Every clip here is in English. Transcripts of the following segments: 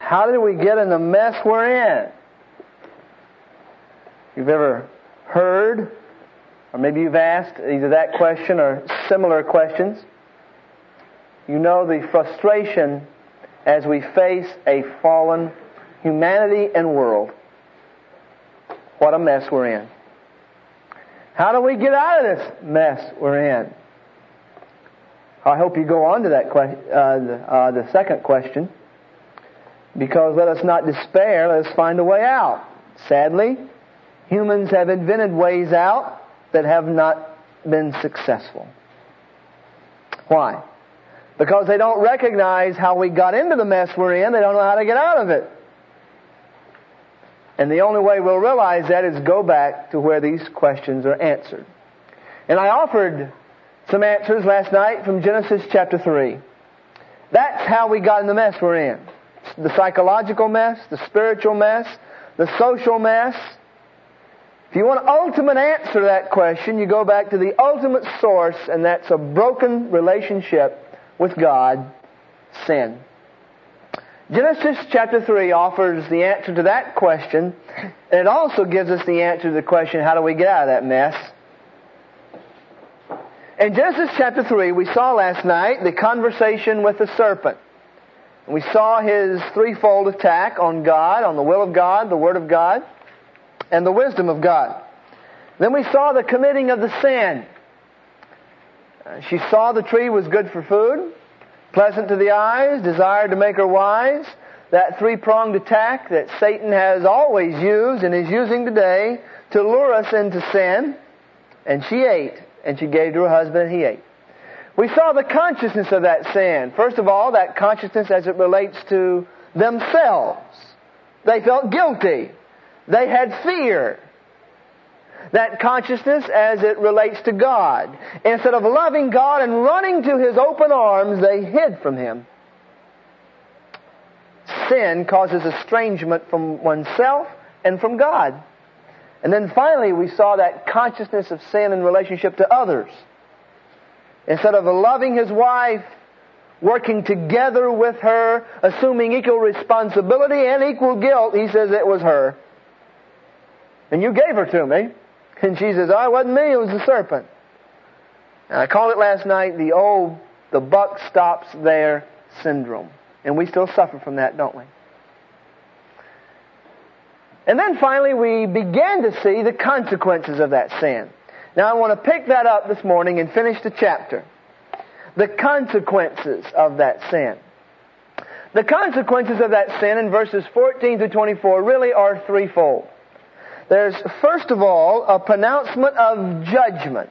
How did we get in the mess we're in? You've ever heard, or maybe you've asked either that question or similar questions. You know the frustration as we face a fallen humanity and world. What a mess we're in. How do we get out of this mess we're in? I hope you go on to that the second question. Because let us not despair, let us find a way out. Sadly, humans have invented ways out that have not been successful. Why? Because they don't recognize how we got into the mess we're in. They don't know how to get out of it. And the only way we'll realize that is go back to where these questions are answered. And I offered some answers last night from Genesis chapter 3. That's how we got in the mess we're in. The psychological mess, the spiritual mess, the social mess. If you want an ultimate answer to that question, you go back to the ultimate source, and that's a broken relationship with God, sin. Genesis chapter 3 offers the answer to that question, and it also gives us the answer to the question, how do we get out of that mess? In Genesis chapter 3, we saw last night the conversation with the serpent. We saw his threefold attack on God, on the will of God, the Word of God, and the wisdom of God. Then we saw the committing of the sin. She saw the tree was good for food, pleasant to the eyes, desired to make her wise. That three-pronged attack that Satan has always used and is using today to lure us into sin. And she ate, and she gave to her husband, and he ate. We saw the consciousness of that sin. First of all, that consciousness as it relates to themselves. They felt guilty. They had fear. That consciousness as it relates to God. Instead of loving God and running to His open arms, they hid from Him. Sin causes estrangement from oneself and from God. And then finally, we saw that consciousness of sin in relationship to others. Instead of loving his wife, working together with her, assuming equal responsibility and equal guilt, he says it was her. And you gave her to me. And she says, it wasn't me, it was the serpent. And I called it last night the buck stops there syndrome. And we still suffer from that, don't we? And then finally we began to see the consequences of that sin. Now I want to pick that up this morning and finish the chapter. The consequences of that sin. The consequences of that sin in verses 14 to 24 really are threefold. There's, first of all, a pronouncement of judgment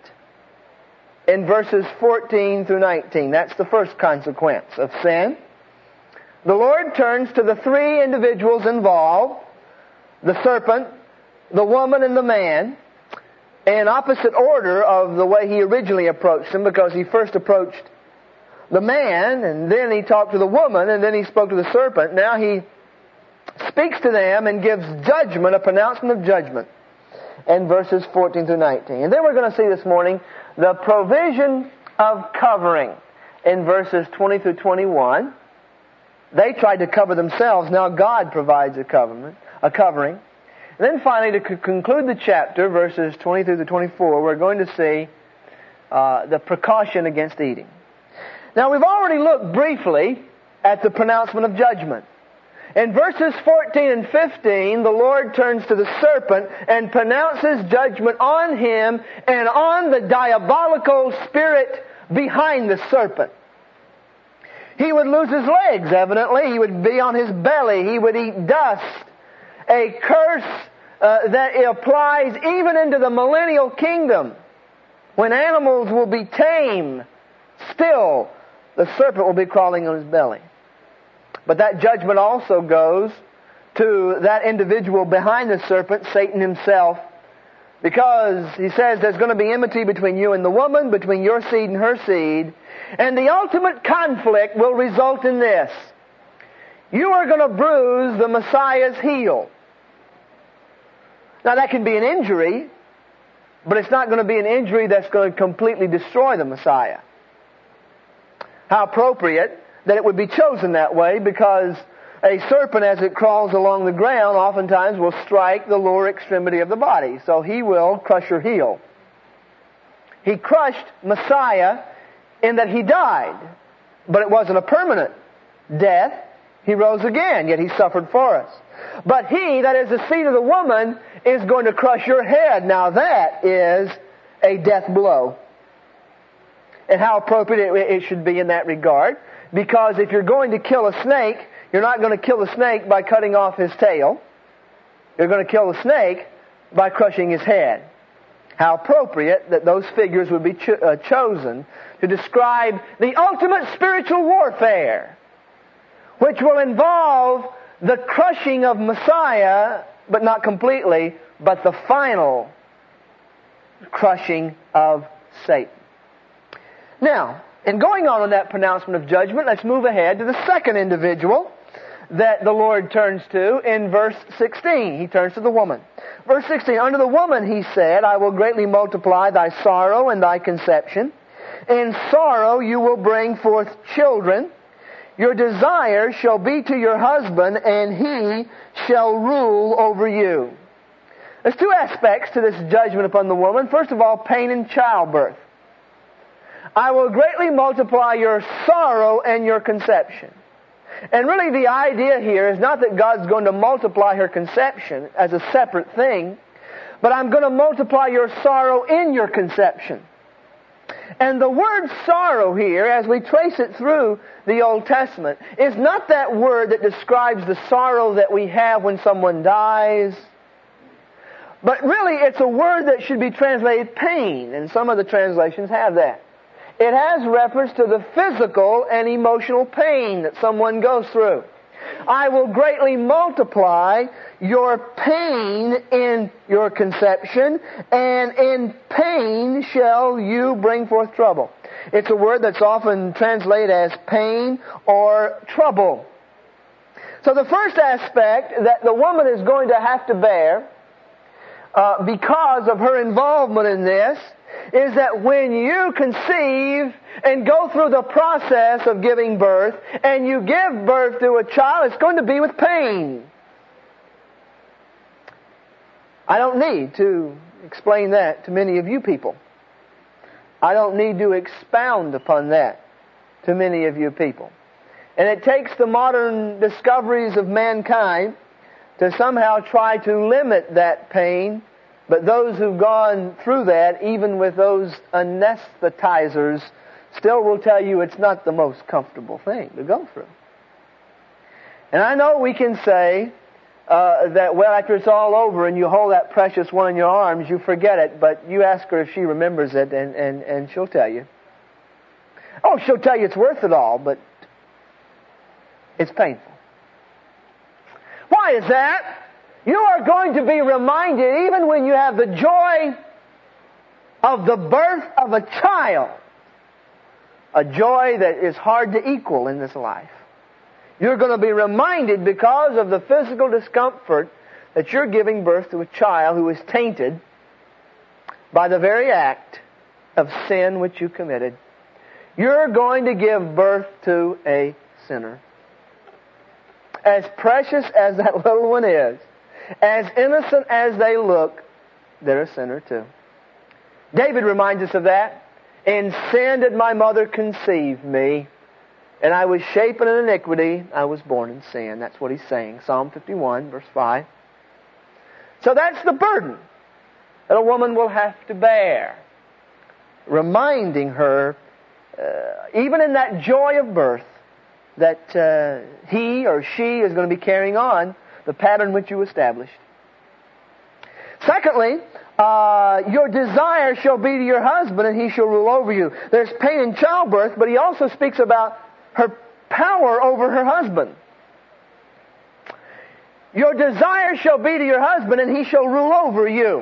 in verses 14 through 19. That's the first consequence of sin. The Lord turns to the three individuals involved, the serpent, the woman, and the man, in opposite order of the way He originally approached them, because He first approached the man, and then He talked to the woman, and then He spoke to the serpent. Now He speaks to them and gives judgment, a pronouncement of judgment, in verses 14 through 19. And then we're going to see this morning the provision of covering in verses 20 through 21. They tried to cover themselves. Now God provides a covering. And then finally, to conclude the chapter, verses 23 to 24, we're going to see the precaution against eating. Now, we've already looked briefly at the pronouncement of judgment. In verses 14 and 15, the Lord turns to the serpent and pronounces judgment on him and on the diabolical spirit behind the serpent. He would lose his legs, evidently. He would be on his belly. He would eat dust. A curse that applies even into the millennial kingdom. When animals will be tame, still the serpent will be crawling on his belly. But that judgment also goes to that individual behind the serpent, Satan himself, because he says there's going to be enmity between you and the woman, between your seed and her seed, and the ultimate conflict will result in this. You are going to bruise the Messiah's heel. Now that can be an injury, but it's not going to be an injury that's going to completely destroy the Messiah. How appropriate that it would be chosen that way, because A serpent, as it crawls along the ground, oftentimes will strike the lower extremity of the body. So he will crush your heel. He crushed Messiah in that he died. But it wasn't a permanent death. He rose again, yet he suffered for us. But he, that is the seed of the woman, is going to crush your head. Now that is a death blow. And how appropriate it should be in that regard. Because if you're going to kill a snake, you're not going to kill the snake by cutting off his tail. You're going to kill the snake by crushing his head. How appropriate that those figures would be chosen to describe the ultimate spiritual warfare, which will involve the crushing of Messiah, but not completely, but the final crushing of Satan. Now, in going on in that pronouncement of judgment, let's move ahead to the second individual that the Lord turns to in verse 16. He turns to the woman. Verse 16, unto the woman he said, I will greatly multiply thy sorrow and thy conception. In sorrow you will bring forth children. Your desire shall be to your husband, and he shall rule over you. There's two aspects to this judgment upon the woman. First of all, pain in childbirth. I will greatly multiply your sorrow and your conception. And really the idea here is not that God's going to multiply her conception as a separate thing, but I'm going to multiply your sorrow in your conception. And the word sorrow here, as we trace it through the Old Testament, is not that word that describes the sorrow that we have when someone dies, but really it's a word that should be translated pain, and some of the translations have that. It has reference to the physical and emotional pain that someone goes through. I will greatly multiply your pain in your conception, and in pain shall you bring forth trouble. It's a word that's often translated as pain or trouble. So the first aspect that the woman is going to have to bear because of her involvement in this is that when you conceive and go through the process of giving birth, and you give birth to a child, it's going to be with pain. I don't need to explain that to many of you people. I don't need to expound upon that to many of you people. And it takes the modern discoveries of mankind to somehow try to limit that pain. But those who've gone through that, even with those anesthetizers, still will tell you it's not the most comfortable thing to go through. And I know we can say that, well, after it's all over and you hold that precious one in your arms, you forget it, but you ask her if she remembers it, and she'll tell you. Oh, she'll tell you it's worth it all, but it's painful. Why is that? You are going to be reminded, even when you have the joy of the birth of a child, a joy that is hard to equal in this life. You're going to be reminded, because of the physical discomfort, that you're giving birth to a child who is tainted by the very act of sin which you committed. You're going to give birth to a sinner. As precious as that little one is, as innocent as they look, they're a sinner too. David reminds us of that. In sin did my mother conceive me, and I was shapen in iniquity, I was born in sin. That's what he's saying. Psalm 51, verse 5. So that's the burden that a woman will have to bear. Reminding her, even in that joy of birth, that he or she is going to be carrying on the pattern which you established. Secondly, your desire shall be to your husband, and he shall rule over you. There's pain in childbirth, but he also speaks about her power over her husband. Your desire shall be to your husband, and he shall rule over you.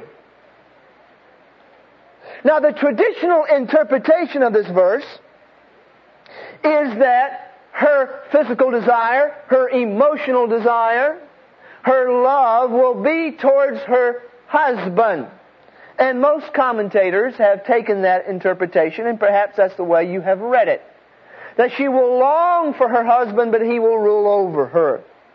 Now, the traditional interpretation of this verse is that her physical desire, her emotional desire, her love will be towards her husband. And most commentators have taken that interpretation, and perhaps that's the way you have read it. That she will long for her husband, but he will rule over her.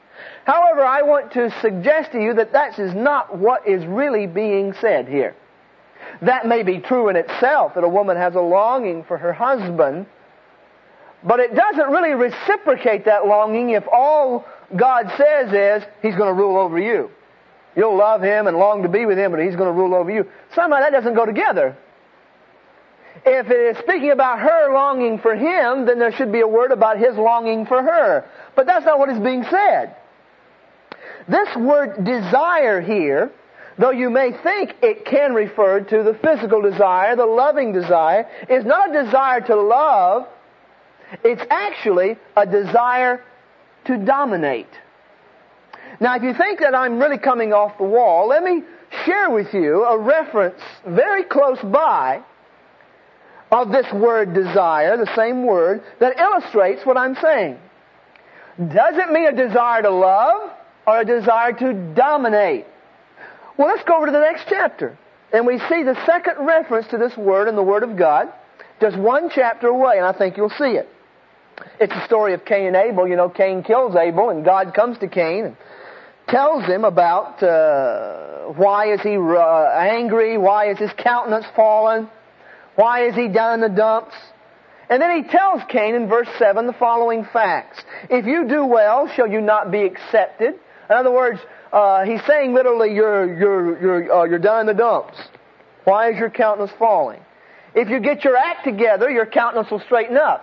However, I want to suggest to you that that is not what is really being said here. That may be true in itself, that a woman has a longing for her husband, but it doesn't really reciprocate that longing if all God says is, He's going to rule over you. You'll love Him and long to be with Him, but He's going to rule over you. Somehow that doesn't go together. If it is speaking about her longing for Him, then there should be a word about His longing for her. But that's not what is being said. This word desire here, though you may think it can refer to the physical desire, the loving desire, is not a desire to love. It's actually a desire to dominate. Now, if you think that I'm really coming off the wall, let me share with you a reference very close by of this word desire, the same word, that illustrates what I'm saying. Does it mean a desire to love or a desire to dominate? Well, let's go over to the next chapter. And we see the second reference to this word in the Word of God, just one chapter away, and I think you'll see it. It's the story of Cain and Abel. You know, Cain kills Abel, and God comes to Cain and tells him about why is he angry, why is his countenance fallen, why is he down in the dumps. And then he tells Cain in verse 7 the following facts. If you do well, shall you not be accepted? In other words, he's saying literally, you're down in the dumps. Why is your countenance falling? If you get your act together, your countenance will straighten up.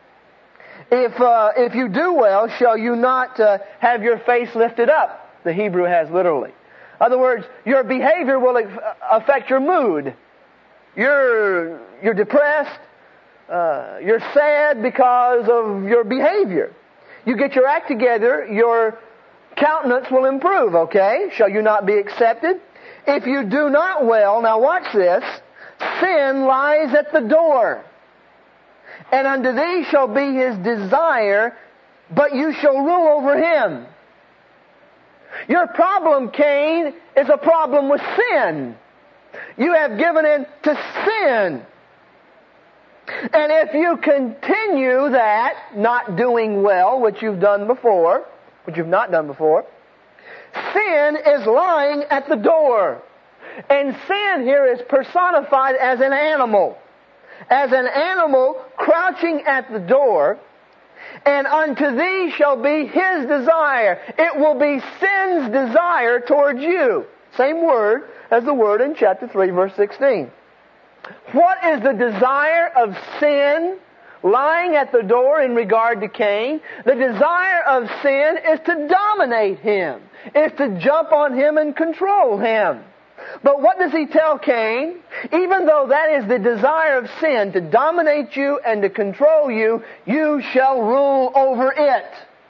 If you do well, shall you not have your face lifted up? The Hebrew has literally. In other words, your behavior will affect your mood. You're depressed. You're sad because of your behavior. You get your act together, your countenance will improve, okay? Shall you not be accepted? If you do not well, now watch this, sin lies at the door. And unto thee shall be his desire, but you shall rule over him. Your problem, Cain, is a problem with sin. You have given in to sin. And if you continue that, not doing well, which you've done before, which you've not done before, sin is lying at the door. And sin here is personified as an animal. As an animal crouching at the door, and unto thee shall be his desire. It will be sin's desire towards you. Same word as the word in chapter 3, verse 16. What is the desire of sin lying at the door in regard to Cain? The desire of sin is to dominate him, is to jump on him and control him. But what does he tell Cain? Even though that is the desire of sin, to dominate you and to control you, you shall rule over it.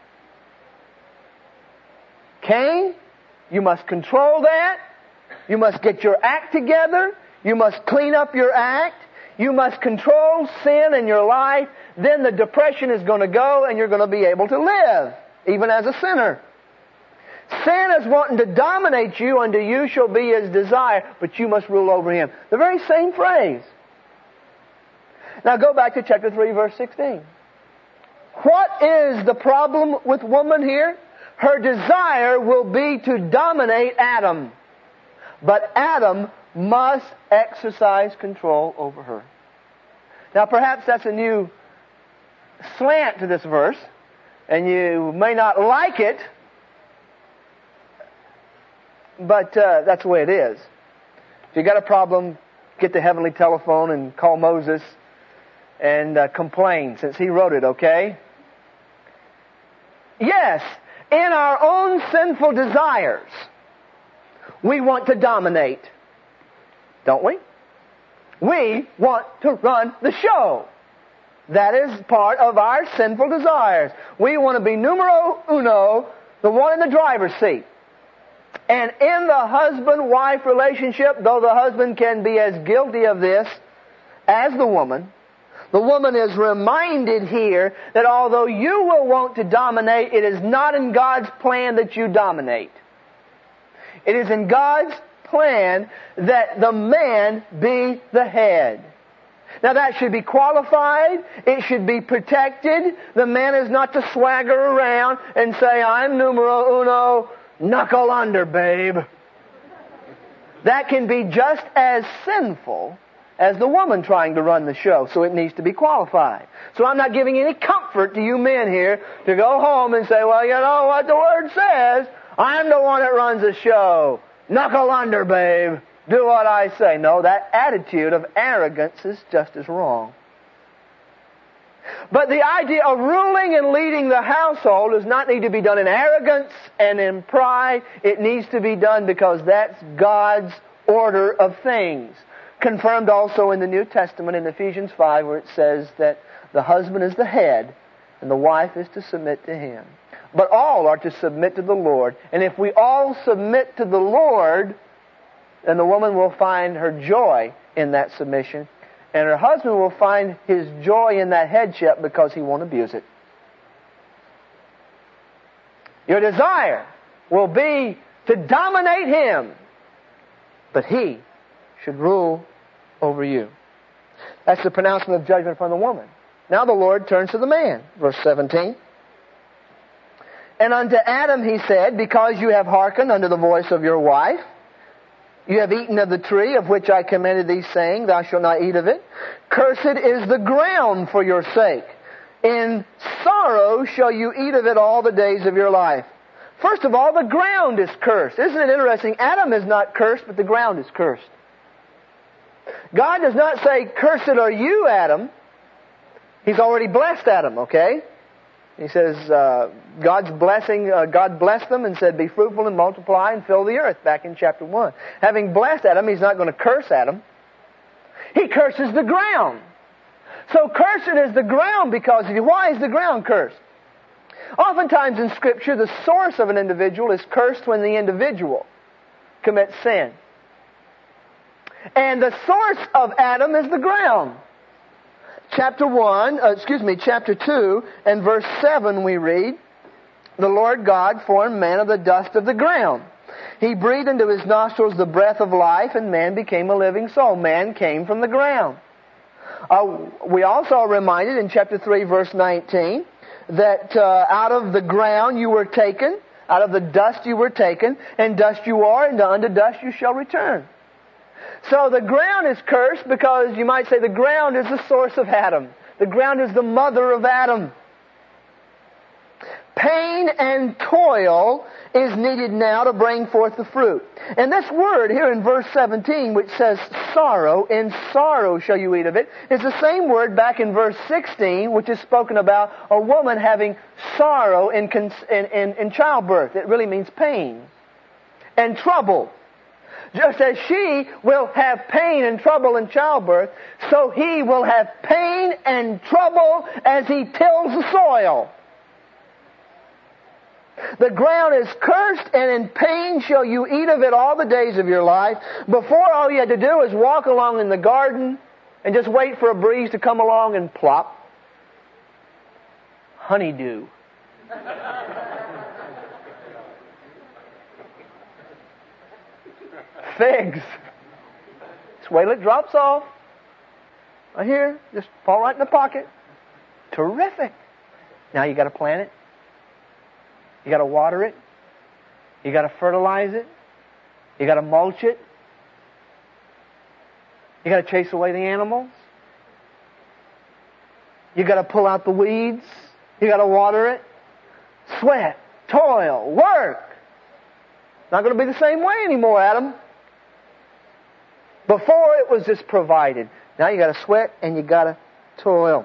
Cain, you must control that. You must get your act together. You must clean up your act. You must control sin in your life. Then the depression is going to go and you're going to be able to live, even as a sinner. Sin is wanting to dominate you, unto you shall be his desire, but you must rule over him. The very same phrase. Now go back to chapter 3, verse 16. What is the problem with woman here? Her desire will be to dominate Adam. But Adam must exercise control over her. Now perhaps that's a new slant to this verse, and you may not like it, but that's the way it is. If you got a problem, get the heavenly telephone and call Moses and complain, since he wrote it, okay? Yes, in our own sinful desires, we want to dominate. Don't we? We want to run the show. That is part of our sinful desires. We want to be numero uno, the one in the driver's seat. And in the husband-wife relationship, though the husband can be as guilty of this as the woman is reminded here that although you will want to dominate, it is not in God's plan that you dominate. It is in God's plan that the man be the head. Now that should be qualified. It should be protected. The man is not to swagger around and say, I'm numero uno, knuckle under, babe. That can be just as sinful as the woman trying to run the show, so it needs to be qualified. So I'm not giving any comfort to you men here to go home and say, well, you know what the Word says. I'm the one that runs the show. Knuckle under, babe. Do what I say. No, that attitude of arrogance is just as wrong. But the idea of ruling and leading the household does not need to be done in arrogance and in pride. It needs to be done because that's God's order of things. Confirmed also in the New Testament in Ephesians 5 where it says that the husband is the head and the wife is to submit to him. But all are to submit to the Lord. And if we all submit to the Lord, then the woman will find her joy in that submission. And her husband will find his joy in that headship because he won't abuse it. Your desire will be to dominate him. But he should rule over you. That's the pronouncement of judgment upon the woman. Now the Lord turns to the man. Verse 17. And unto Adam he said, because you have hearkened unto the voice of your wife, you have eaten of the tree of which I commanded thee, saying, thou shalt not eat of it. Cursed is the ground for your sake. In sorrow shall you eat of it all the days of your life. First of all, the ground is cursed. Isn't it interesting? Adam is not cursed, but the ground is cursed. God does not say, cursed are you, Adam. He's already blessed Adam, okay? He says, God's blessing, God blessed them and said, be fruitful and multiply and fill the earth, back in chapter 1. Having blessed Adam, He's not going to curse Adam. He curses the ground. So cursed is the ground because of you. Why is the ground cursed? Oftentimes in Scripture, the source of an individual is cursed when the individual commits sin. And the source of Adam is the ground. Chapter 2 and verse 7 we read, the Lord God formed man of the dust of the ground. He breathed into his nostrils the breath of life, and man became a living soul. Man came from the ground. We also are reminded in chapter 3 verse 19 that out of the ground you were taken, out of the dust you were taken, and dust you are, and unto dust you shall return. So the ground is cursed because you might say the ground is the source of Adam. The ground is the mother of Adam. Pain and toil is needed now to bring forth the fruit. And this word here in verse 17, which says sorrow, in sorrow shall you eat of it, is the same word back in verse 16, which is spoken about a woman having sorrow in childbirth. It really means pain and trouble. Just as she will have pain and trouble in childbirth, so he will have pain and trouble as he tills the soil. The ground is cursed, and in pain shall you eat of it all the days of your life. Before, all you had to do was walk along in the garden and just wait for a breeze to come along and plop. Honeydew. Figs. Just wait till it drops off. Right here. Just fall right in the pocket. Terrific. Now you got to plant it. You got to water it. You got to fertilize it. You got to mulch it. You got to chase away the animals. You got to pull out the weeds. You got to water it. Sweat, toil, work. Not going to be the same way anymore, Adam. Before it was just provided. Now you got to sweat and you got to toil.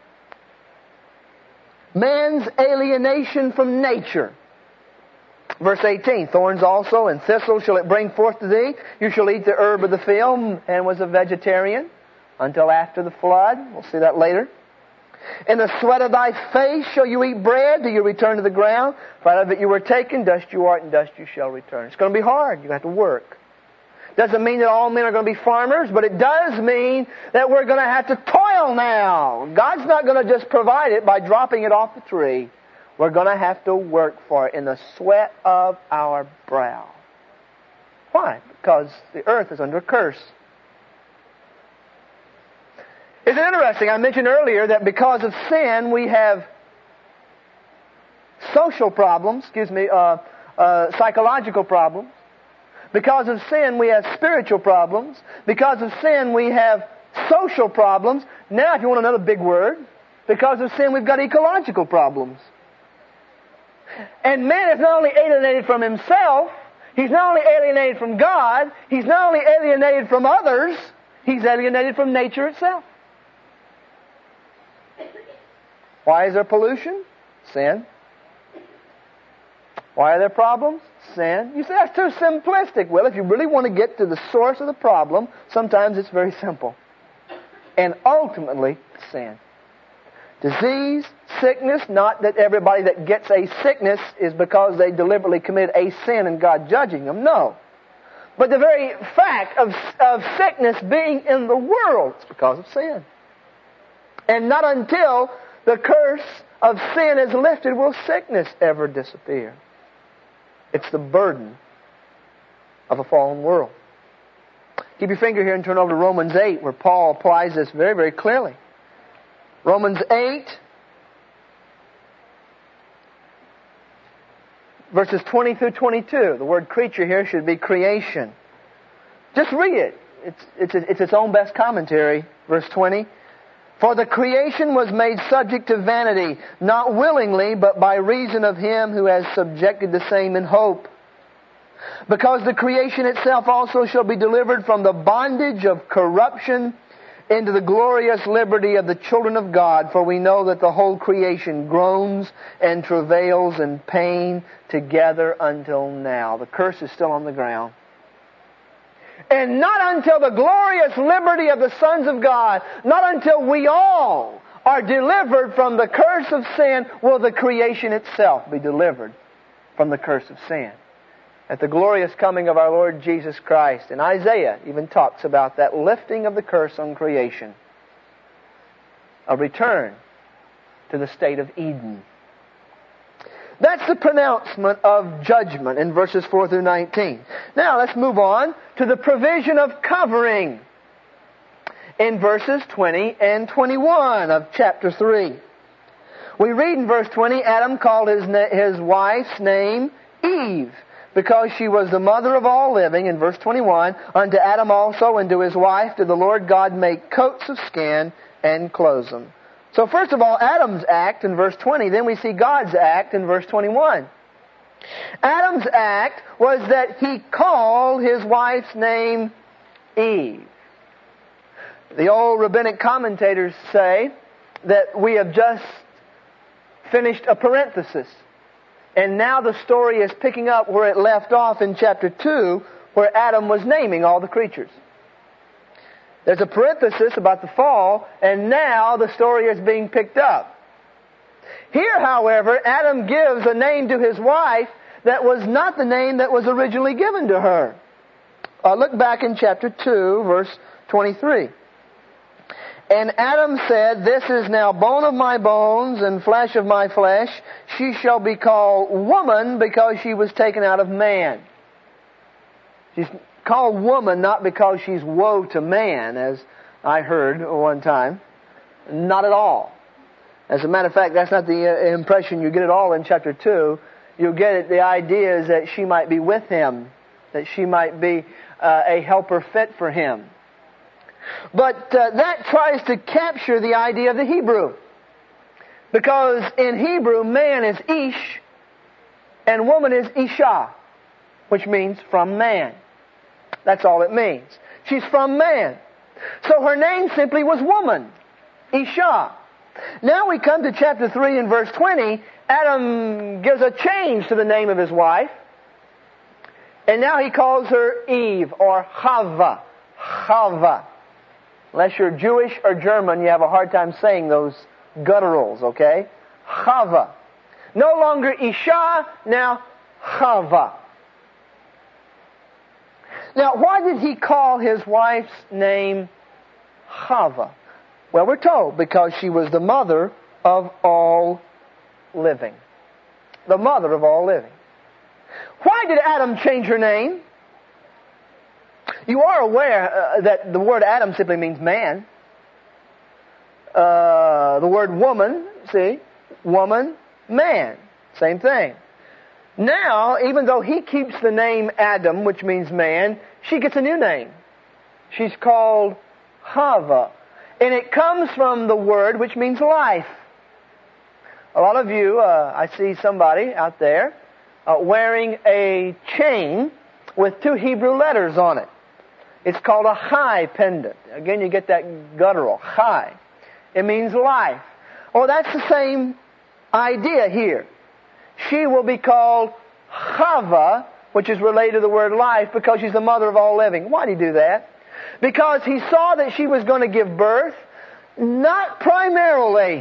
Man's alienation from nature. Verse 18, thorns also and thistles shall it bring forth to thee. You shall eat the herb of the field, and was a vegetarian until after the flood. We'll see that later. In the sweat of thy face shall you eat bread till you return to the ground. For out of it you were taken, dust you art, and dust you shall return. It's going to be hard. You have to work. Doesn't mean that all men are going to be farmers, but it does mean that we're going to have to toil now. God's not going to just provide it by dropping it off the tree. We're going to have to work for it in the sweat of our brow. Why? Because the earth is under a curse. Isn't it interesting? I mentioned earlier that because of sin we have social problems, psychological problems. Because of sin we have spiritual problems. Because of sin we have social problems. Now if you want another big word, because of sin we've got ecological problems. And man is not only alienated from himself, he's not only alienated from God, he's not only alienated from others, he's alienated from nature itself. Why is there pollution? Sin. Why are there problems? Sin. You say that's too simplistic. Well, if you really want to get to the source of the problem, sometimes it's very simple. And ultimately, sin. Disease, sickness, not that everybody that gets a sickness is because they deliberately commit a sin and God judging them. No. But the very fact of sickness being in the world is because of sin. And not until the curse of sin is lifted will sickness ever disappear. It's the burden of a fallen world. Keep your finger here and turn over to Romans 8, where Paul applies this very, very clearly. Romans 8, verses 20 through 22. The word creature here should be creation. Just read it. It's its own best commentary. Verse 20. For the creation was made subject to vanity, not willingly, but by reason of Him who has subjected the same in hope. Because the creation itself also shall be delivered from the bondage of corruption into the glorious liberty of the children of God. For we know that the whole creation groans and travails in pain together until now. The curse is still on the ground. And not until the glorious liberty of the sons of God, not until we all are delivered from the curse of sin, will the creation itself be delivered from the curse of sin. At the glorious coming of our Lord Jesus Christ. And Isaiah even talks about that lifting of the curse on creation. A return to the state of Eden. That's the pronouncement of judgment in verses 4 through 19. Now let's move on to the provision of covering in verses 20 and 21 of chapter 3. We read in verse 20, Adam called his wife's name Eve, because she was the mother of all living. In verse 21, unto Adam also and to his wife did the Lord God make coats of skin and clothe them. So first of all, Adam's act in verse 20, then we see God's act in verse 21. Adam's act was that he called his wife's name Eve. The old rabbinic commentators say that we have just finished a parenthesis. And now the story is picking up where it left off in chapter 2, where Adam was naming all the creatures. There's a parenthesis about the fall, and now the story is being picked up. Here, however, Adam gives a name to his wife that was not the name that was originally given to her. Look back in chapter 2, verse 23. And Adam said, This is now bone of my bones and flesh of my flesh. She shall be called woman because she was taken out of man. She's called woman not because she's woe to man, as I heard one time. Not at all. As a matter of fact, that's not the impression you get at all in chapter 2. You'll get it, the idea is that she might be with him, that she might be a helper fit for him. But that tries to capture the idea of the Hebrew. Because in Hebrew, man is Ish, and woman is Isha, which means from man. That's all it means. She's from man. So her name simply was woman, Isha. Now we come to chapter 3 and verse 20. Adam gives a change to the name of his wife. And now he calls her Eve, or Chava. Chava. Unless you're Jewish or German, you have a hard time saying those gutturals, okay? Chava. No longer Isha, now Chava. Now, why did he call his wife's name Chava? Well, we're told because she was the mother of all living. The mother of all living. Why did Adam change her name? You are aware that the word Adam simply means man. The word woman, see, woman, man, same thing. Now, even though he keeps the name Adam, which means man, she gets a new name. She's called Hava. And it comes from the word which means life. A lot of you, I see somebody out there wearing a chain with 2 Hebrew letters on it. It's called a chai pendant. Again, you get that guttural, chai. It means life. Oh, that's the same idea here. She will be called Chava, which is related to the word life, because she's the mother of all living. Why did he do that? Because he saw that she was going to give birth, not primarily.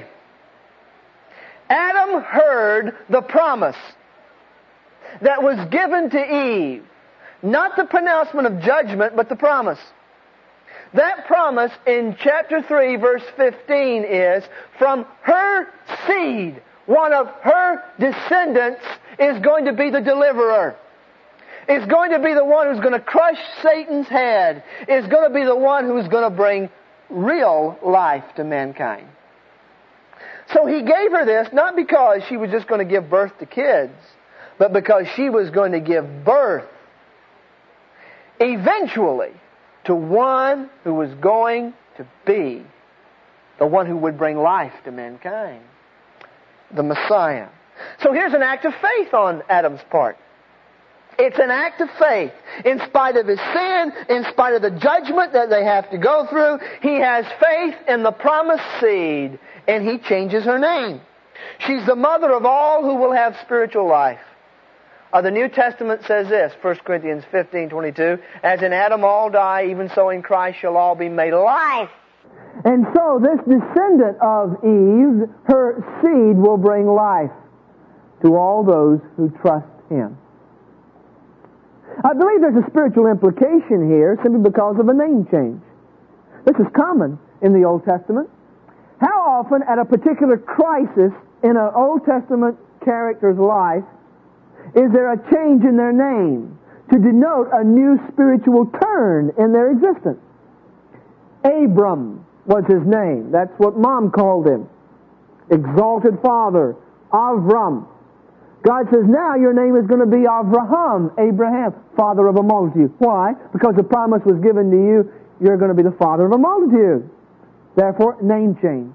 Adam heard the promise that was given to Eve. Not the pronouncement of judgment, but the promise. That promise in chapter 3, verse 15 is, from her seed, one of her descendants is going to be the deliverer. Is going to be the one who's going to crush Satan's head. Is going to be the one who's going to bring real life to mankind. So he gave her this not because she was just going to give birth to kids, but because she was going to give birth eventually to one who was going to be the one who would bring life to mankind. The Messiah. So here's an act of faith on Adam's part. It's an act of faith. In spite of his sin, in spite of the judgment that they have to go through, he has faith in the promised seed, and he changes her name. She's the mother of all who will have spiritual life. The New Testament says this, 1 Corinthians 15:22, as in Adam all die, even so in Christ shall all be made alive. And so this descendant of Eve, her seed will bring life to all those who trust him. I believe there's a spiritual implication here simply because of a name change. This is common in the Old Testament. How often at a particular crisis in an Old Testament character's life is there a change in their name to denote a new spiritual turn in their existence? Abram was his name. That's what Mom called him. Exalted father, Avram. God says, now your name is going to be Avraham, Abraham, father of a multitude. Why? Because the promise was given to you, you're going to be the father of a multitude. Therefore, name change.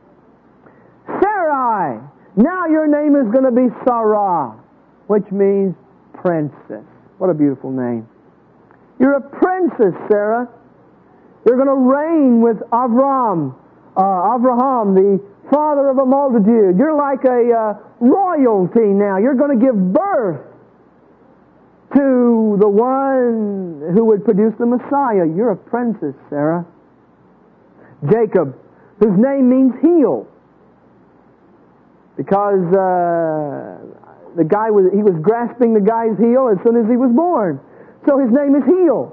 Sarai, now your name is going to be Sarah, which means princess. What a beautiful name. You're a princess, Sarah. You're going to reign with Avraham, the father of a multitude. You're like a royalty now. You're going to give birth to the one who would produce the Messiah. You're a princess, Sarah. Jacob, whose name means heel, because the guy he was grasping the guy's heel as soon as he was born. So his name is heel.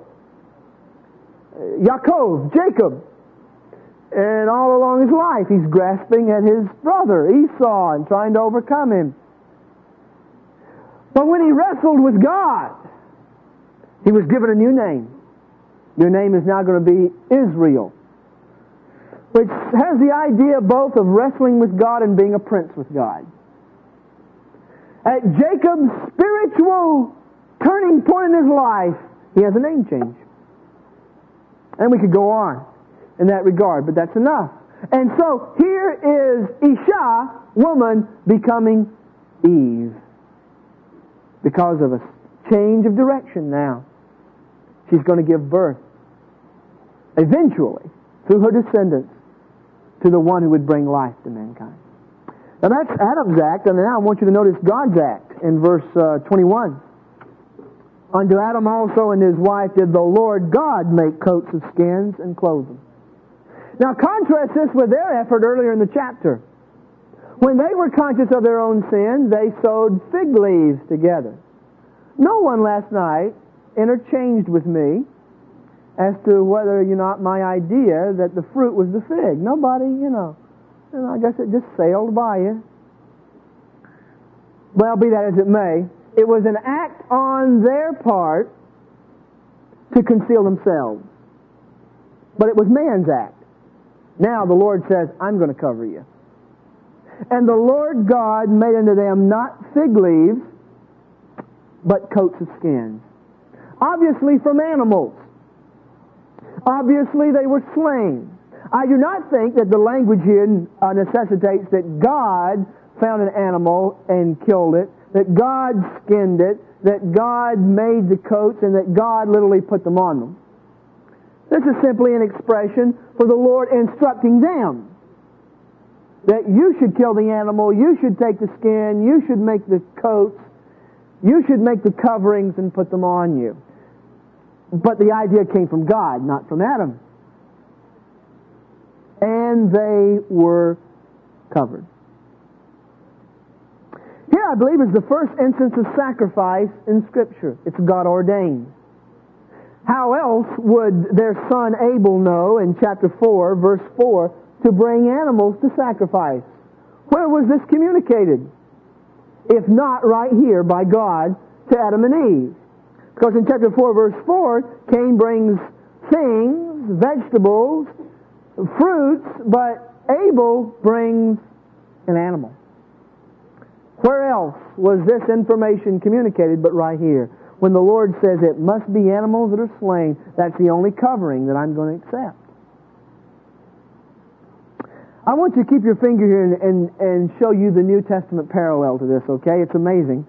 Yaakov, Jacob. And all along his life, he's grasping at his brother Esau and trying to overcome him. But when he wrestled with God, he was given a new name. Your name is now going to be Israel, which has the idea both of wrestling with God and being a prince with God. At Jacob's spiritual turning point in his life, he has a name change. And we could go on in that regard, but that's enough. And so here is Isha, woman, becoming Eve. Because of a change of direction now. She's going to give birth, eventually, through her descendants, to the one who would bring life to mankind. Now that's Adam's act, and now I want you to notice God's act in verse 21. Unto Adam also and his wife did the Lord God make coats of skins and clothe them. Now contrast this with their effort earlier in the chapter. When they were conscious of their own sin, they sewed fig leaves together. No one last night interchanged with me as to whether or not my idea that the fruit was the fig. Nobody, I guess it just sailed by you. Well, be that as it may, it was an act on their part to conceal themselves. But it was man's act. Now the Lord says, I'm going to cover you. And the Lord God made unto them not fig leaves, but coats of skins. Obviously from animals. Obviously they were slain. I do not think that the language here necessitates that God found an animal and killed it, that God skinned it, that God made the coats, and that God literally put them on them. This is simply an expression for the Lord instructing them that you should kill the animal, you should take the skin, you should make the coats, you should make the coverings and put them on you. But the idea came from God, not from Adam. And they were covered. Here, I believe, is the first instance of sacrifice in Scripture. It's God ordained. How else would their son Abel know in chapter 4, verse 4, to bring animals to sacrifice? Where was this communicated? If not right here by God to Adam and Eve. Because in chapter 4, verse 4, Cain brings things, vegetables, fruits, but Abel brings an animal. Where else was this information communicated but right here? When the Lord says it must be animals that are slain, that's the only covering that I'm going to accept. I want you to keep your finger here and show you the New Testament parallel to this, okay? It's amazing.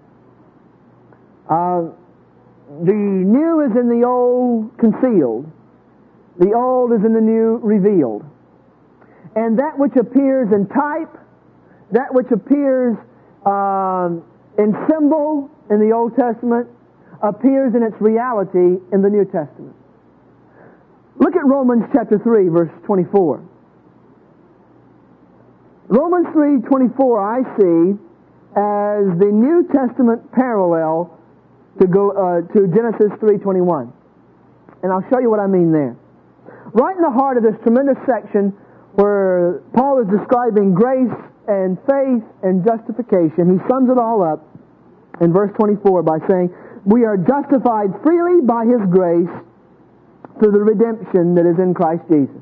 The new is in the old concealed. The old is in the new revealed. And that which appears in type, that which appears in symbol in the Old Testament, appears in its reality in the New Testament. Look at Romans chapter 3, verse 24. Romans 3:24 I see as the New Testament parallel to Genesis 3:21. And I'll show you what I mean there. Right in the heart of this tremendous section where Paul is describing grace and faith and justification, he sums it all up in verse 24 by saying, we are justified freely by His grace through the redemption that is in Christ Jesus.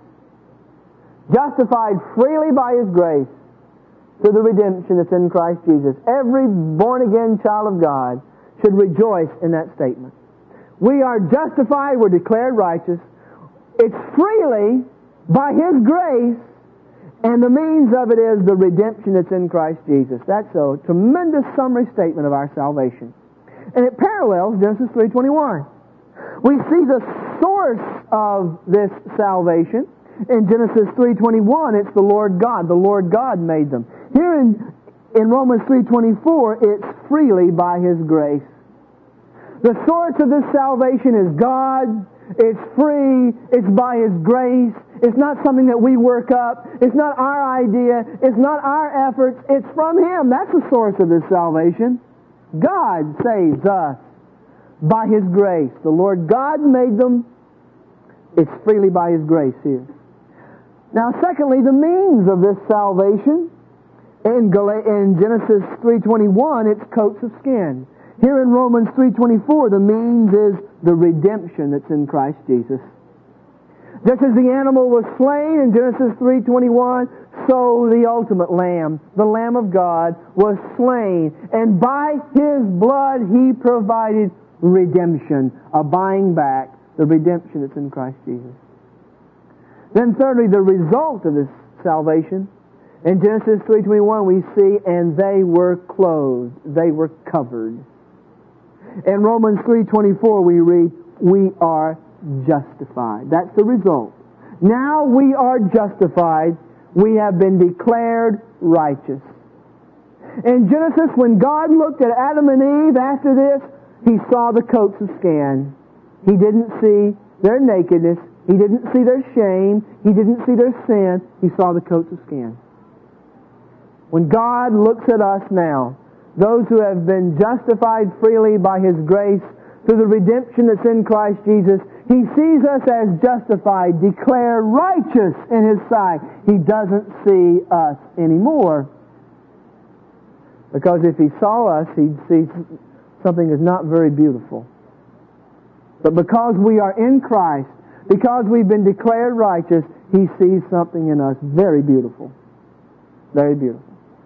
Justified freely by His grace through the redemption that's in Christ Jesus. Every born-again child of God should rejoice in that statement. We are justified, we're declared righteous. It's freely by His grace, and the means of it is the redemption that's in Christ Jesus. That's a tremendous summary statement of our salvation. And it parallels Genesis 3:21. We see the source of this salvation in Genesis 3:21. It's the Lord God. The Lord God made them. Here in Romans 3:24, it's freely by His grace. The source of this salvation is God. It's free. It's by His grace. It's not something that we work up. It's not our idea. It's not our efforts. It's from Him. That's the source of this salvation. God saves us by His grace. The Lord God made them. It's freely by His grace here. Now, secondly, the means of this salvation. In Genesis 3:21, it's coats of skin. Here in Romans 3:24, the means is the redemption that's in Christ Jesus. Just as the animal was slain in Genesis 3:21, so the ultimate Lamb, the Lamb of God, was slain. And by His blood He provided redemption, a buying back, the redemption that's in Christ Jesus. Then thirdly, the result of this salvation. In Genesis 3:21 we see, and they were clothed, they were covered. In Romans 3:24 we read, we are justified. That's the result. Now we are justified. We have been declared righteous. In Genesis, when God looked at Adam and Eve after this, He saw the coats of skin. He didn't see their nakedness. He didn't see their shame. He didn't see their sin. He saw the coats of skin. When God looks at us now, those who have been justified freely by His grace through the redemption that's in Christ Jesus, He sees us as justified, declared righteous in His sight. He doesn't see us anymore. Because if He saw us, He'd see something that's not very beautiful. But because we are in Christ, Because we've been declared righteous, He sees something in us very beautiful. Very beautiful.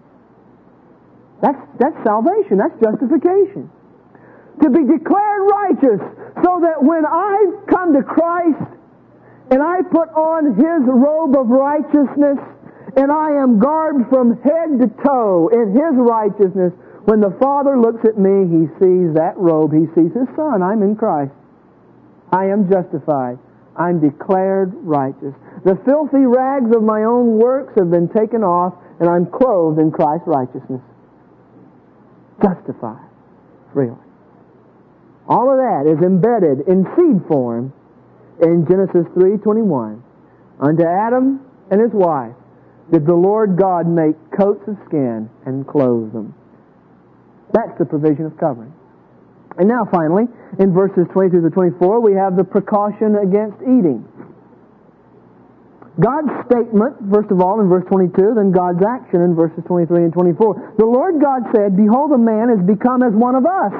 That's salvation. That's justification. To be declared righteous so that when I come to Christ and I put on His robe of righteousness and I am garbed from head to toe in His righteousness, when the Father looks at me, He sees that robe. He sees His Son. I'm in Christ. I am justified. I'm declared righteous. The filthy rags of my own works have been taken off, and I'm clothed in Christ's righteousness. Justified freely. All of that is embedded in seed form in Genesis 3:21. Unto Adam and his wife did the Lord God make coats of skin and clothe them. That's the provision of covering. And now finally, in verses 22 to 24, we have the precaution against eating. God's statement, first of all, in verse 22, then God's action in verses 23 and 24. The Lord God said, Behold, a man is become as one of us,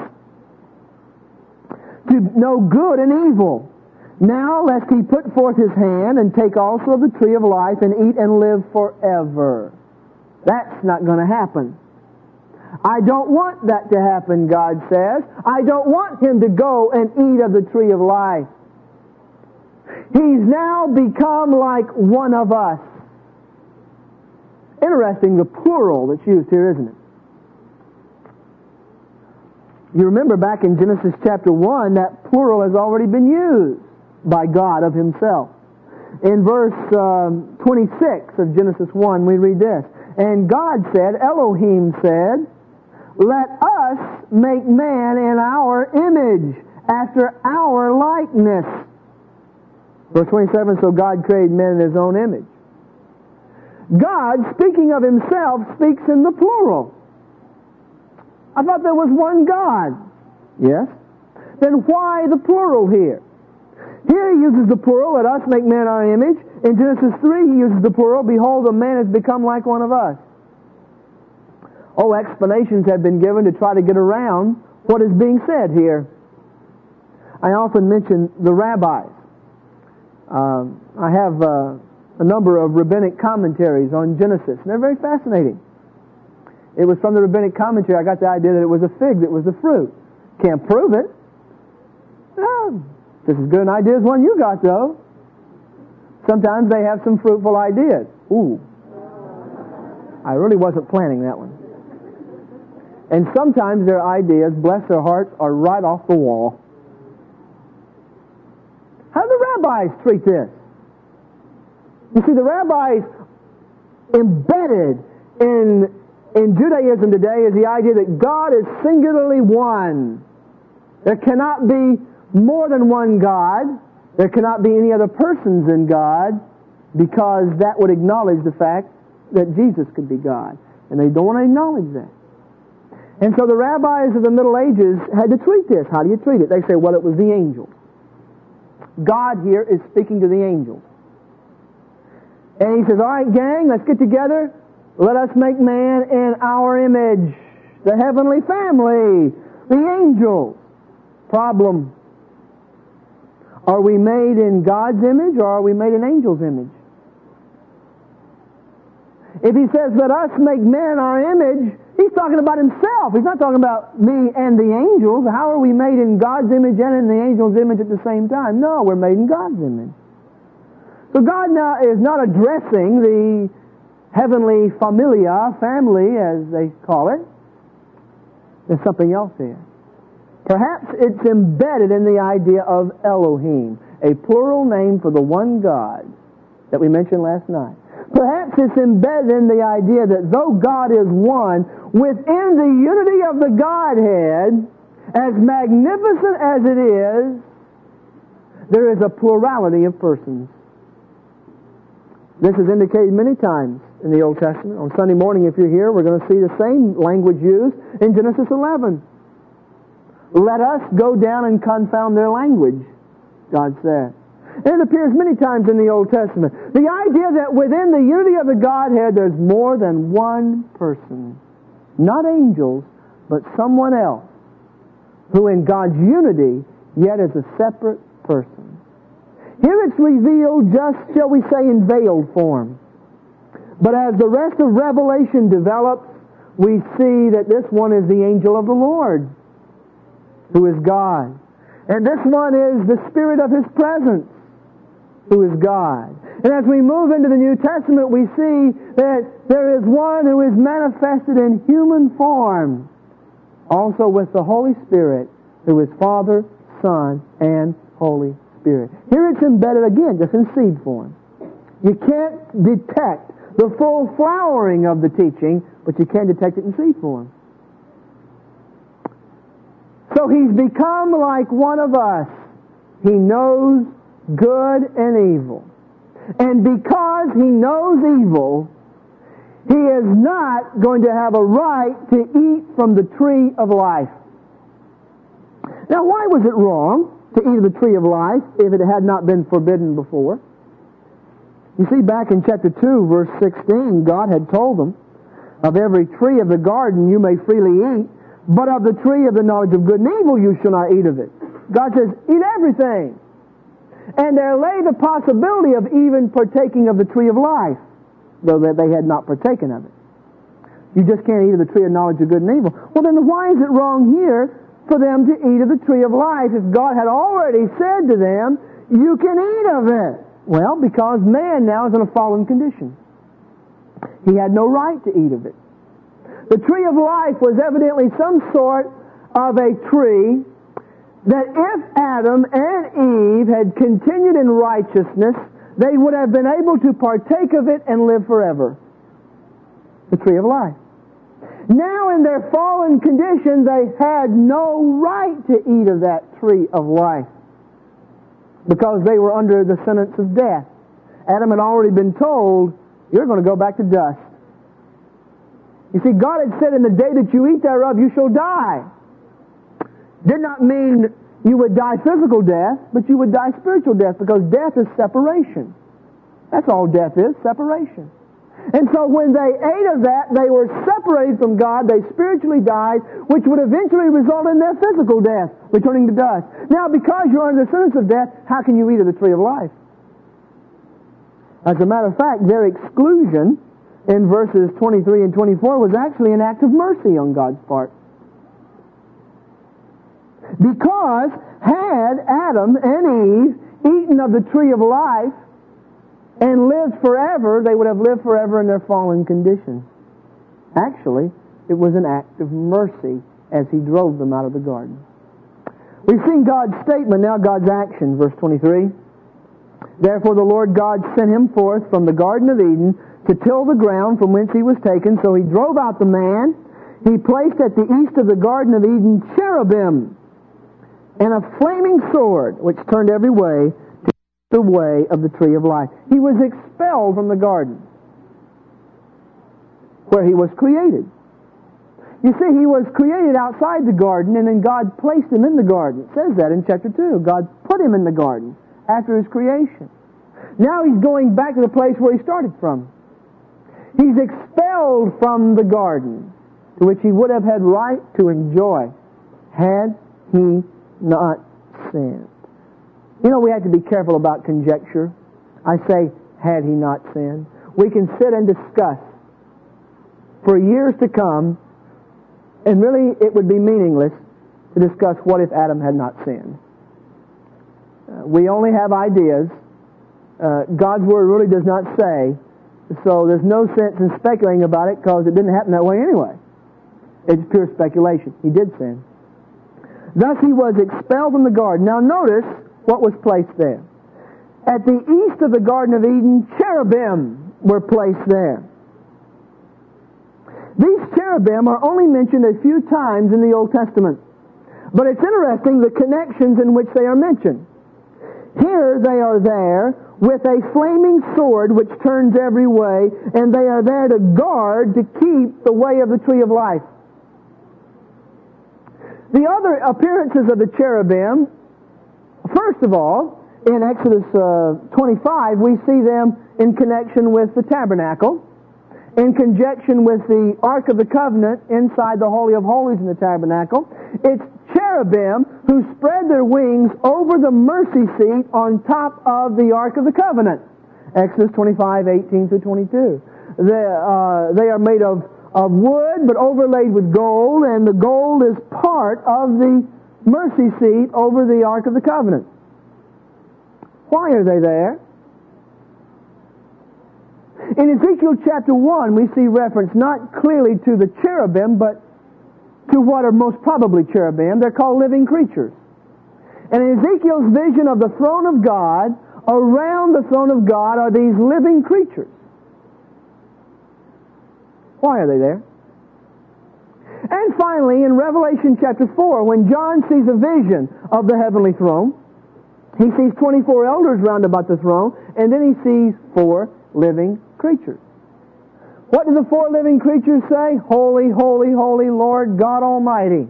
to know good and evil. Now lest he put forth his hand and take also of the tree of life and eat and live forever. That's not going to happen. I don't want that to happen, God says. I don't want him to go and eat of the tree of life. He's now become like one of us. Interesting, the plural that's used here, isn't it? You remember back in Genesis chapter 1, that plural has already been used by God of Himself. In verse 26 of Genesis 1, we read this. And God said, Elohim said, Let us make man in our image, after our likeness. Verse 27, so God created man in His own image. God, speaking of Himself, speaks in the plural. I thought there was one God. Yes. Then why the plural here? Here He uses the plural, let us make man in our image. In Genesis 3 He uses the plural, behold, a man has become like one of us. Oh, explanations have been given to try to get around what is being said here. I often mention the rabbis. I have a number of rabbinic commentaries on Genesis, and they're very fascinating. It was from the rabbinic commentary I got the idea that it was a fig that was the fruit. Can't prove it. No, just as good an idea as one you got, though. Sometimes they have some fruitful ideas. Ooh. I really wasn't planning that one. And sometimes their ideas, bless their hearts, are right off the wall. How do the rabbis treat this? You see, the rabbis embedded in Judaism today is the idea that God is singularly one. There cannot be more than one God. There cannot be any other persons in God, because that would acknowledge the fact that Jesus could be God. And they don't want to acknowledge that. And so the rabbis of the Middle Ages had to treat this. How do you treat it? They say, well, it was the angels. God here is speaking to the angels. And He says, all right, gang, let's get together. Let us make man in our image. The heavenly family. The angels. Problem. Are we made in God's image, or are we made in angels' image? If He says, let us make man in our image, He's talking about Himself. He's not talking about me and the angels. How are we made in God's image and in the angels' image at the same time? No, we're made in God's image. So God now is not addressing the heavenly familia, family as they call it. There's something else here. Perhaps it's embedded in the idea of Elohim, a plural name for the one God that we mentioned last night. Perhaps it's embedded in the idea that though God is one, within the unity of the Godhead, as magnificent as it is, there is a plurality of persons. This is indicated many times in the Old Testament. On Sunday morning, if you're here, we're going to see the same language used in Genesis 11. Let us go down and confound their language, God said. And it appears many times in the Old Testament. The idea that within the unity of the Godhead there's more than one person. Not angels, but someone else, who in God's unity yet is a separate person. Here it's revealed just, shall we say, in veiled form. But as the rest of Revelation develops, we see that this one is the angel of the Lord, who is God. And this one is the Spirit of His presence, who is God. And as we move into the New Testament, we see that there is one who is manifested in human form, also with the Holy Spirit, who is Father, Son, and Holy Spirit. Here it's embedded again, just in seed form. You can't detect the full flowering of the teaching, but you can detect it in seed form. So He's become like one of us. He knows good and evil. And because He knows evil, He is not going to have a right to eat from the tree of life. Now, why was it wrong to eat of the tree of life if it had not been forbidden before? You see, back in chapter 2, verse 16, God had told them, of every tree of the garden you may freely eat, but of the tree of the knowledge of good and evil you shall not eat of it. God says, eat everything. And there lay the possibility of even partaking of the tree of life, though that they had not partaken of it. You just can't eat of the tree of knowledge of good and evil. Well, then why is it wrong here for them to eat of the tree of life if God had already said to them, you can eat of it? Well, because man now is in a fallen condition. He had no right to eat of it. The tree of life was evidently some sort of a tree that if Adam and Eve had continued in righteousness, they would have been able to partake of it and live forever. The tree of life. Now in their fallen condition, they had no right to eat of that tree of life because they were under the sentence of death. Adam had already been told, you're going to go back to dust. You see, God had said, in the day that you eat thereof, you shall die. Did not mean you would die physical death, but you would die spiritual death, because death is separation. That's all death is, separation. And so when they ate of that, they were separated from God, they spiritually died, which would eventually result in their physical death, returning to dust. Now, because you're under the sentence of death, how can you eat of the tree of life? As a matter of fact, their exclusion in verses 23 and 24 was actually an act of mercy on God's part. Because had Adam and Eve eaten of the tree of life and lived forever, they would have lived forever in their fallen condition. Actually, it was an act of mercy as He drove them out of the garden. We've seen God's statement, now God's action, verse 23. Therefore the Lord God sent him forth from the Garden of Eden to till the ground from whence he was taken. So He drove out the man. He placed at the east of the Garden of Eden cherubim and a flaming sword, which turned every way to the way of the tree of life. He was expelled from the garden where he was created. You see, he was created outside the garden, and then God placed him in the garden. It says that in chapter 2. God put him in the garden after his creation. Now he's going back to the place where he started from. He's expelled from the garden to which he would have had right to enjoy had he not sinned. You know, we have to be careful about conjecture. I say, had he not sinned. We can sit and discuss for years to come, and really it would be meaningless to discuss what if Adam had not sinned. We only have ideas. God's Word really does not say, so there's no sense in speculating about it because it didn't happen that way anyway. It's pure speculation. He did sin. Thus he was expelled from the garden. Now notice what was placed there. At the east of the Garden of Eden, cherubim were placed there. These cherubim are only mentioned a few times in the Old Testament. But it's interesting the connections in which they are mentioned. Here they are there with a flaming sword which turns every way, and they are there to guard, to keep the way of the tree of life. The other appearances of the cherubim, first of all, in Exodus 25, we see them in connection with the tabernacle, in conjunction with the Ark of the Covenant inside the Holy of Holies in the tabernacle. It's cherubim who spread their wings over the mercy seat on top of the Ark of the Covenant. Exodus 25:18-22. They are made of wood, but overlaid with gold, and the gold is part of the mercy seat over the Ark of the Covenant. Why are they there? In Ezekiel chapter 1, we see reference not clearly to the cherubim, but to what are most probably cherubim. They're called living creatures. And in Ezekiel's vision of the throne of God, around the throne of God are these living creatures. Why are they there? And finally, in Revelation chapter 4, when John sees a vision of the heavenly throne, he sees 24 elders round about the throne, and then he sees 4 living creatures. What do the 4 living creatures say? Holy, holy, holy Lord God Almighty.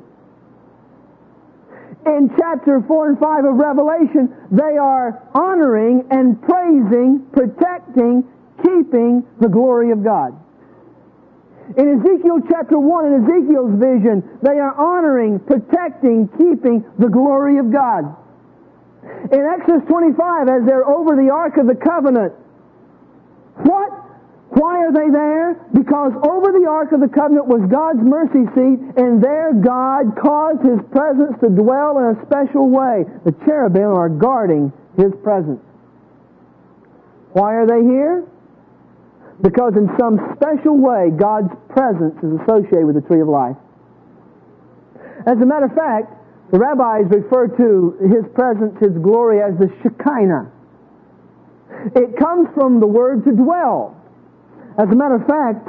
In chapter 4 and 5 of Revelation, they are honoring and praising, protecting, keeping the glory of God. In Ezekiel chapter 1, in Ezekiel's vision, they are honoring, protecting, keeping the glory of God. In Exodus 25, as they're over the Ark of the Covenant, why are they there? Because over the Ark of the Covenant was God's mercy seat, and there God caused His presence to dwell in a special way. The cherubim are guarding His presence. Why are they here? Because in some special way, God's presence is associated with the tree of life. As a matter of fact, the rabbis refer to His presence, His glory, as the Shekinah. It comes from the word to dwell. As a matter of fact,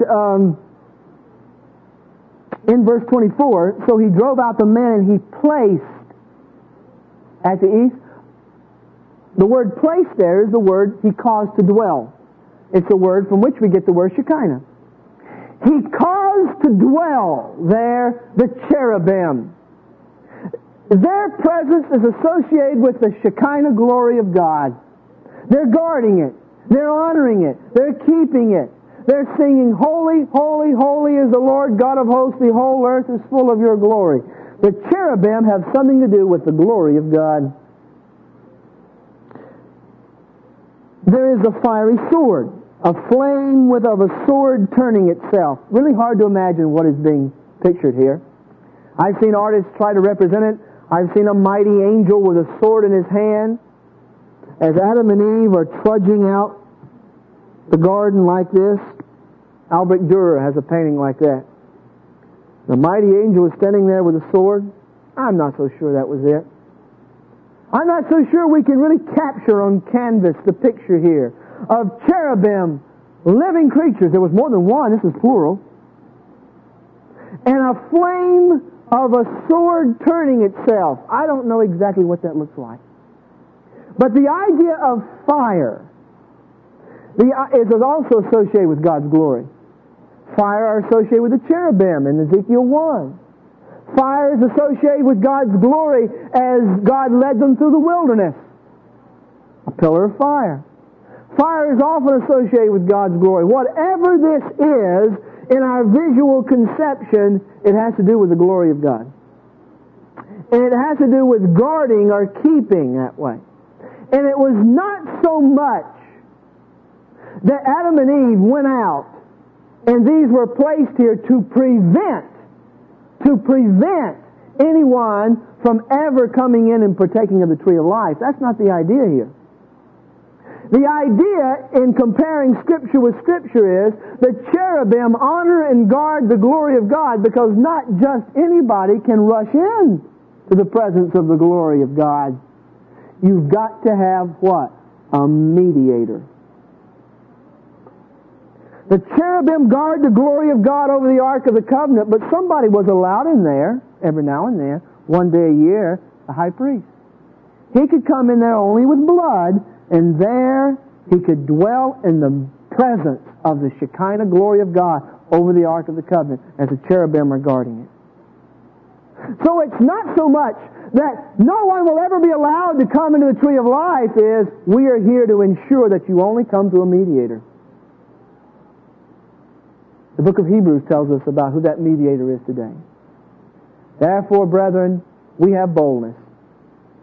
in verse 24, so He drove out the men and He placed at the east. The word placed there is the word He caused to dwell. It's a word from which we get the word Shekinah. He caused to dwell there the cherubim. Their presence is associated with the Shekinah glory of God. They're guarding it. They're honoring it. They're keeping it. They're singing, holy, holy, holy is the Lord God of hosts. The whole earth is full of your glory. The cherubim have something to do with the glory of God. There is a fiery sword, a flame of a sword turning itself. Really hard to imagine what is being pictured here. I've seen artists try to represent it. I've seen a mighty angel with a sword in his hand as Adam and Eve are trudging out the garden like this. Albrecht Dürer has a painting like that. The mighty angel is standing there with a sword. I'm not so sure that was it. I'm not so sure we can really capture on canvas the picture here of cherubim, living creatures. There was more than one. This is plural. And a flame of a sword turning itself. I don't know exactly what that looks like. But the idea of fire is also associated with God's glory. Fire are associated with the cherubim in Ezekiel 1. Fire is associated with God's glory as God led them through the wilderness. A pillar of fire. Fire is often associated with God's glory. Whatever this is, in our visual conception, it has to do with the glory of God. And it has to do with guarding or keeping that way. And it was not so much that Adam and Eve went out and these were placed here to prevent anyone from ever coming in and partaking of the tree of life. That's not the idea here. The idea in comparing Scripture with Scripture is the cherubim honor and guard the glory of God because not just anybody can rush in to the presence of the glory of God. You've got to have what? A mediator. The cherubim guard the glory of God over the Ark of the Covenant, but somebody was allowed in there every now and then, one day a year, the high priest. He could come in there only with blood, and there he could dwell in the presence of the Shekinah glory of God over the Ark of the Covenant as the cherubim are guarding it. So it's not so much that no one will ever be allowed to come into the tree of life is we are here to ensure that you only come through a mediator. The book of Hebrews tells us about who that mediator is today. Therefore, brethren, we have boldness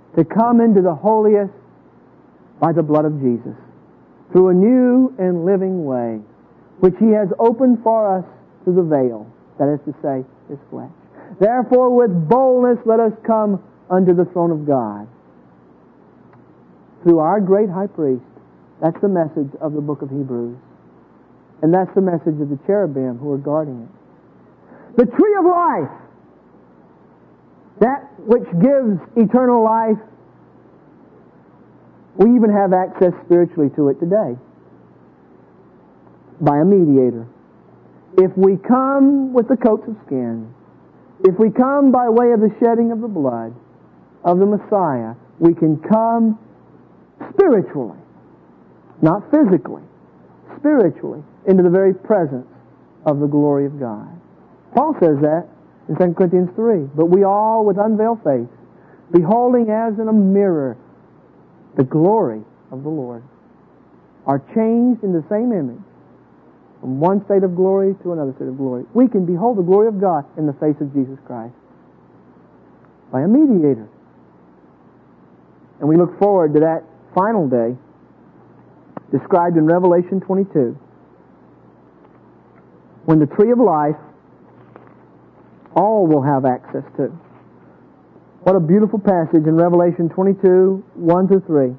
to come into the holiest by the blood of Jesus, through a new and living way, which He has opened for us through the veil, that is to say, His flesh. Therefore, with boldness let us come unto the throne of God. Through our great high priest. That's the message of the book of Hebrews. And that's the message of the cherubim who are guarding it. The tree of life, that which gives eternal life, we even have access spiritually to it today by a mediator. If we come with the coats of skin, if we come by way of the shedding of the blood of the Messiah, we can come spiritually, not physically, spiritually, into the very presence of the glory of God. Paul says that in 2 Corinthians 3. But we all, with unveiled face, beholding as in a mirror the glory of the Lord, are changed in the same image from one state of glory to another state of glory. We can behold the glory of God in the face of Jesus Christ by a mediator. And we look forward to that final day described in Revelation 22, when the tree of life all will have access to. What a beautiful passage in Revelation 22, 1 through 3.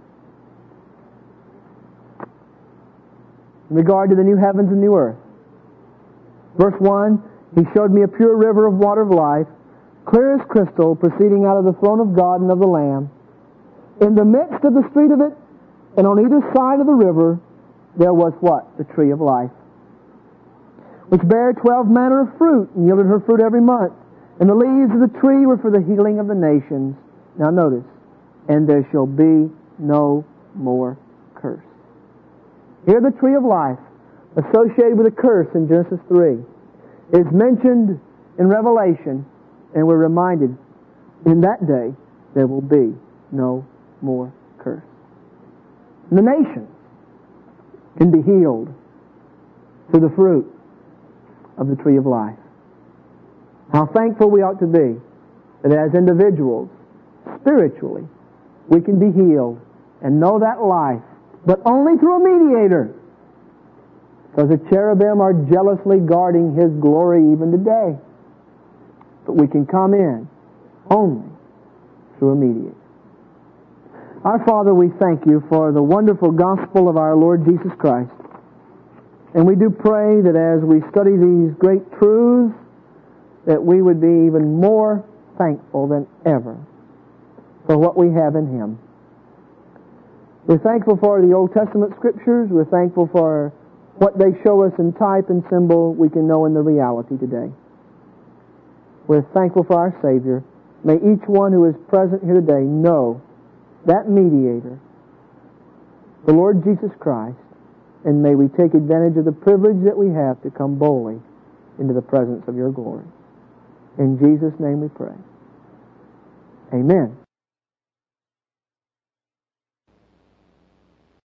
In regard to the new heavens and new earth. Verse 1, He showed me a pure river of water of life, clear as crystal, proceeding out of the throne of God and of the Lamb. In the midst of the street of it, and on either side of the river, there was what? The tree of life, which bare 12 manner of fruit, and yielded her fruit every month. And the leaves of the tree were for the healing of the nations. Now notice, and there shall be no more curse. Here the tree of life, associated with a curse in Genesis 3, is mentioned in Revelation, and we're reminded, in that day there will be no more curse. And the nations can be healed through the fruit of the tree of life. How thankful we ought to be that as individuals, spiritually, we can be healed and know that life, but only through a mediator. Because the cherubim are jealously guarding His glory even today. But we can come in only through a mediator. Our Father, we thank You for the wonderful gospel of our Lord Jesus Christ. And we do pray that as we study these great truths, that we would be even more thankful than ever for what we have in Him. We're thankful for the Old Testament Scriptures. We're thankful for what they show us in type and symbol we can know in the reality today. We're thankful for our Savior. May each one who is present here today know that mediator, the Lord Jesus Christ, and may we take advantage of the privilege that we have to come boldly into the presence of Your glory. In Jesus' name we pray. Amen.